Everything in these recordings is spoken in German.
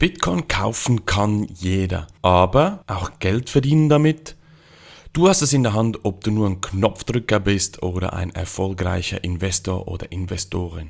Bitcoin kaufen kann jeder, aber auch Geld verdienen damit? Du hast es in der Hand, ob du nur ein Knopfdrücker bist oder ein erfolgreicher Investor oder Investorin.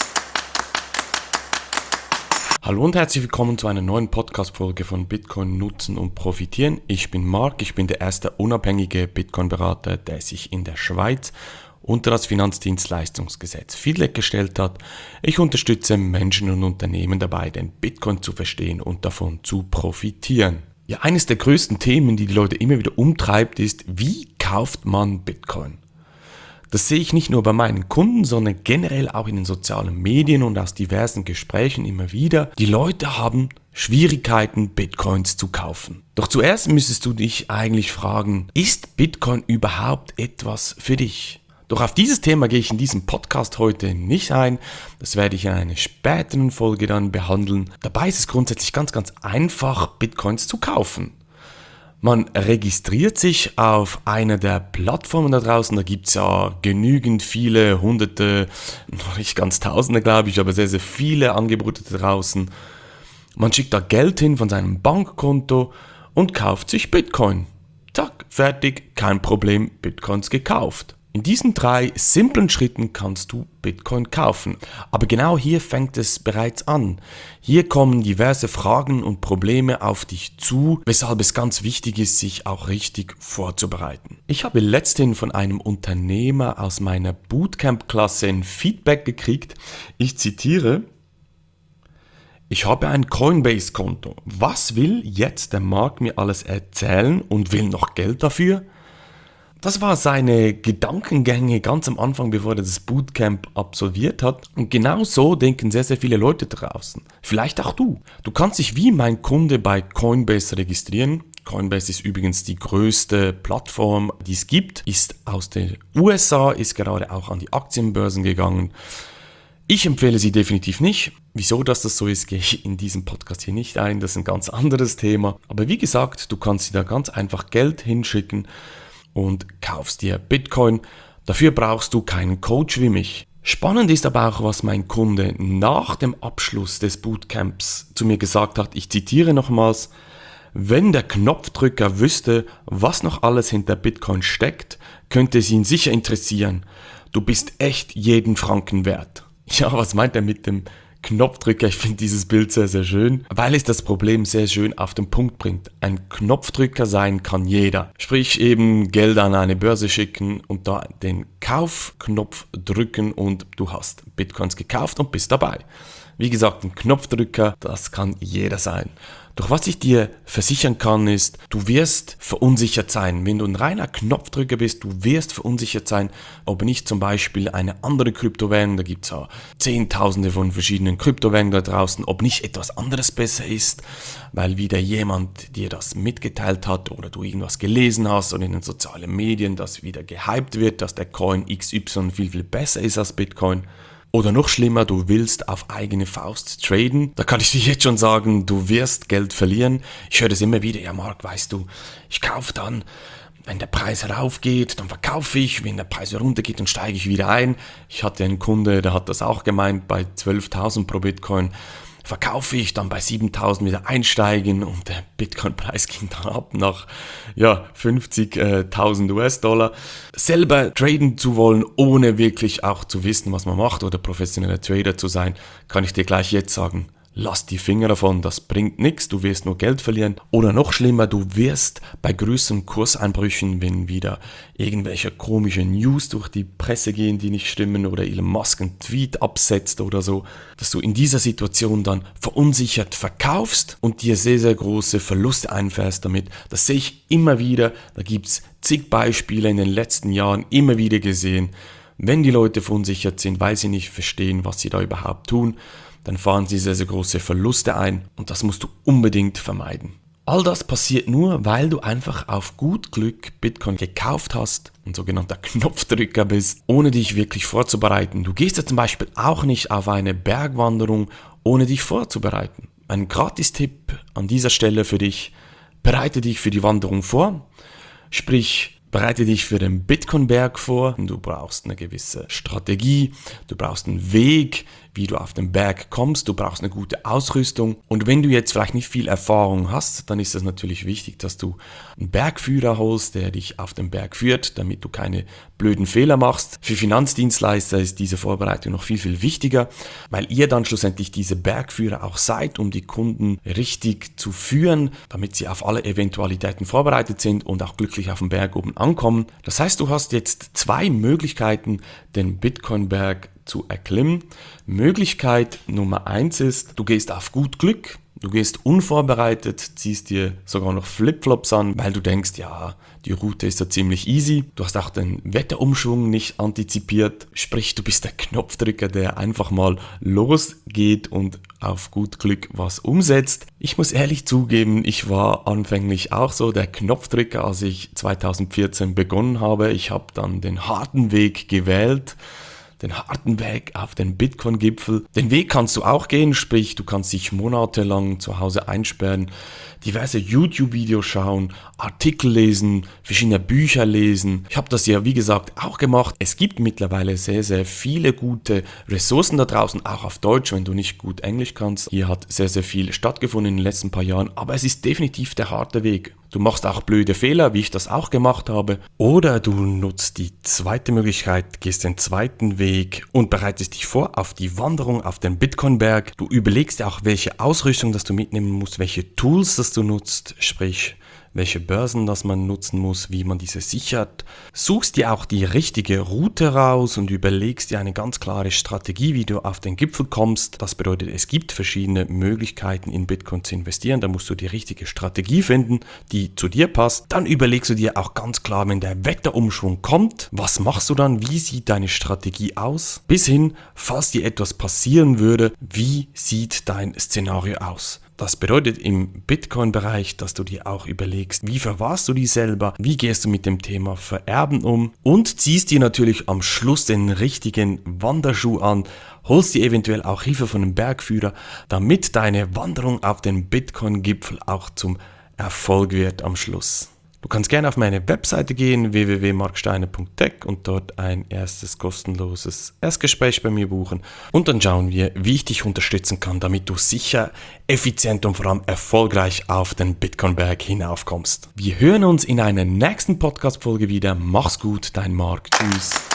Hallo und herzlich willkommen zu einer neuen Podcast-Folge von Bitcoin nutzen und profitieren. Ich bin Marc, ich bin der erste unabhängige Bitcoin-Berater, der sich in der Schweiz unter das Finanzdienstleistungsgesetz FIDLEG gestellt hat. Ich unterstütze Menschen und Unternehmen dabei, den Bitcoin zu verstehen und davon zu profitieren. Ja, eines der größten Themen, die Leute immer wieder umtreibt, ist, wie kauft man Bitcoin? Das sehe ich nicht nur bei meinen Kunden, sondern generell auch in den sozialen Medien und aus diversen Gesprächen immer wieder. Die Leute haben Schwierigkeiten, Bitcoins zu kaufen. Doch zuerst müsstest du dich eigentlich fragen, ist Bitcoin überhaupt etwas für dich? Doch auf dieses Thema gehe ich in diesem Podcast heute nicht ein. Das werde ich in einer späteren Folge dann behandeln. Dabei ist es grundsätzlich ganz einfach, Bitcoins zu kaufen. Man registriert sich auf einer der Plattformen da draußen. Da gibt es ja genügend viele, hunderte, noch nicht ganz tausende glaube ich, aber sehr viele Angebote da draußen. Man schickt da Geld hin von seinem Bankkonto und kauft sich Bitcoin. Zack, fertig, kein Problem, Bitcoins gekauft. In diesen 3 simplen Schritten kannst du Bitcoin kaufen. Aber genau hier fängt es bereits an. Hier kommen diverse Fragen und Probleme auf dich zu, weshalb es ganz wichtig ist, sich auch richtig vorzubereiten. Ich habe letzthin von einem Unternehmer aus meiner Bootcamp-Klasse ein Feedback gekriegt. Ich zitiere: Ich habe ein Coinbase-Konto. Was will jetzt der Marc mir alles erzählen und will noch Geld dafür? Das war seine Gedankengänge ganz am Anfang, bevor er das Bootcamp absolviert hat. Und genau so denken sehr viele Leute draußen. Vielleicht auch du. Du kannst dich wie mein Kunde bei Coinbase registrieren. Coinbase ist übrigens die größte Plattform, die es gibt. Ist aus den USA, ist gerade auch an die Aktienbörsen gegangen. Ich empfehle sie definitiv nicht. Wieso das so ist, gehe ich in diesem Podcast hier nicht ein. Das ist ein ganz anderes Thema. Aber wie gesagt, du kannst dir da ganz einfach Geld hinschicken und kaufst dir Bitcoin. Dafür brauchst du keinen Coach wie mich. Spannend ist aber auch, was mein Kunde nach dem Abschluss des Bootcamps zu mir gesagt hat. Ich zitiere nochmals: Wenn der Knopfdrücker wüsste, was noch alles hinter Bitcoin steckt, könnte es ihn sicher interessieren. Du bist echt jeden Franken wert. Ja, was meint er mit dem Knopfdrücker? Ich finde dieses Bild sehr schön, weil es das Problem sehr schön auf den Punkt bringt. Ein Knopfdrücker sein kann jeder. Sprich eben Geld an eine Börse schicken und da den Kaufknopf drücken und du hast Bitcoins gekauft und bist dabei. Wie gesagt, ein Knopfdrücker, das kann jeder sein. Doch was ich dir versichern kann ist, du wirst verunsichert sein. Wenn du ein reiner Knopfdrücker bist, du wirst verunsichert sein, ob nicht zum Beispiel eine andere Kryptowährung, da gibt es ja Zehntausende von verschiedenen Kryptowährungen da draußen, ob nicht etwas anderes besser ist, weil wieder jemand dir das mitgeteilt hat oder du irgendwas gelesen hast und in den sozialen Medien, dass wieder gehypt wird, dass der Coin XY viel besser ist als Bitcoin. Oder noch schlimmer, du willst auf eigene Faust traden. Da kann ich dir jetzt schon sagen, du wirst Geld verlieren. Ich höre das immer wieder: Ja Marc, weißt du, ich kaufe dann, wenn der Preis raufgeht, dann verkaufe ich. Wenn der Preis runtergeht, dann steige ich wieder ein. Ich hatte einen Kunde, der hat das auch gemeint, bei 12.000 pro Bitcoin verkaufe ich, dann bei 7.000 wieder einsteigen und der Bitcoin-Preis ging dann ab nach 50.000 US-Dollar. Selber traden zu wollen, ohne wirklich auch zu wissen, was man macht oder professioneller Trader zu sein, kann ich dir gleich jetzt sagen: Lass die Finger davon, das bringt nichts, du wirst nur Geld verlieren. Oder noch schlimmer, du wirst bei größeren Kurseinbrüchen, wenn wieder irgendwelche komische News durch die Presse gehen, die nicht stimmen, oder Elon Musk einen Tweet absetzt oder so, dass du in dieser Situation dann verunsichert verkaufst und dir sehr große Verluste einfährst damit. Das sehe ich immer wieder, da gibt es zig Beispiele in den letzten Jahren immer wieder gesehen. Wenn die Leute verunsichert sind, weil sie nicht verstehen, was sie da überhaupt tun, dann fahren sie sehr große Verluste ein und das musst du unbedingt vermeiden. All das passiert nur, weil du einfach auf gut Glück Bitcoin gekauft hast, ein sogenannter Knopfdrücker bist, ohne dich wirklich vorzubereiten. Du gehst ja zum Beispiel auch nicht auf eine Bergwanderung, ohne dich vorzubereiten. Ein Gratistipp an dieser Stelle für dich: Bereite dich für die Wanderung vor, sprich Bereite dich für den Bitcoin-Berg vor. Du brauchst eine gewisse Strategie, du brauchst einen Weg, wie du auf den Berg kommst, du brauchst eine gute Ausrüstung. Und wenn du jetzt vielleicht nicht viel Erfahrung hast, dann ist es natürlich wichtig, dass du einen Bergführer holst, der dich auf den Berg führt, damit du keine blöden Fehler machst. Für Finanzdienstleister ist diese Vorbereitung noch viel, viel wichtiger, weil ihr dann schlussendlich diese Bergführer auch seid, um die Kunden richtig zu führen, damit sie auf alle Eventualitäten vorbereitet sind und auch glücklich auf dem Berg oben ankommen. Das heißt, du hast jetzt 2 Möglichkeiten, den Bitcoin-Berg zu erklimmen. Möglichkeit Nummer 1 ist, du gehst auf gut Glück, du gehst unvorbereitet, ziehst dir sogar noch Flipflops an, weil du denkst, ja, die Route ist ja ziemlich easy. Du hast auch den Wetterumschwung nicht antizipiert, sprich, du bist der Knopfdrücker, der einfach mal losgeht und auf gut Glück was umsetzt. Ich muss ehrlich zugeben, ich war anfänglich auch so der Knopfdrücker, als ich 2014 begonnen habe. Ich habe dann den harten Weg gewählt, den harten Weg auf den Bitcoin-Gipfel. Den Weg kannst du auch gehen, sprich, du kannst dich monatelang zu Hause einsperren, diverse YouTube-Videos schauen, Artikel lesen, verschiedene Bücher lesen. Ich habe das ja, wie gesagt, auch gemacht. Es gibt mittlerweile sehr, sehr viele gute Ressourcen da draußen, auch auf Deutsch, wenn du nicht gut Englisch kannst. Hier hat sehr, sehr viel stattgefunden in den letzten paar Jahren, aber es ist definitiv der harte Weg. Du machst auch blöde Fehler, wie ich das auch gemacht habe. Oder du nutzt die zweite Möglichkeit, gehst den zweiten Weg und bereitest dich vor auf die Wanderung auf den Bitcoin-Berg. Du überlegst dir auch, welche Ausrüstung das du mitnehmen musst, welche Tools das du nutzt, sprich welche Börsen das man nutzen muss, wie man diese sichert. Suchst dir auch die richtige Route raus und überlegst dir eine ganz klare Strategie, wie du auf den Gipfel kommst. Das bedeutet, es gibt verschiedene Möglichkeiten in Bitcoin zu investieren. Da musst du die richtige Strategie finden, die zu dir passt. Dann überlegst du dir auch ganz klar, wenn der Wetterumschwung kommt, was machst du dann? Wie sieht deine Strategie aus? Bis hin, falls dir etwas passieren würde, wie sieht dein Szenario aus? Das bedeutet im Bitcoin-Bereich, dass du dir auch überlegst, wie verwahrst du die selber, wie gehst du mit dem Thema Vererben um und ziehst dir natürlich am Schluss den richtigen Wanderschuh an, holst dir eventuell auch Hilfe von einem Bergführer, damit deine Wanderung auf den Bitcoin-Gipfel auch zum Erfolg wird am Schluss. Du kannst gerne auf meine Webseite gehen, www.marksteiner.tech und dort ein erstes kostenloses Erstgespräch bei mir buchen. Und dann schauen wir, wie ich dich unterstützen kann, damit du sicher, effizient und vor allem erfolgreich auf den Bitcoin-Berg hinaufkommst. Wir hören uns in einer nächsten Podcast-Folge wieder. Mach's gut, dein Marc. Tschüss.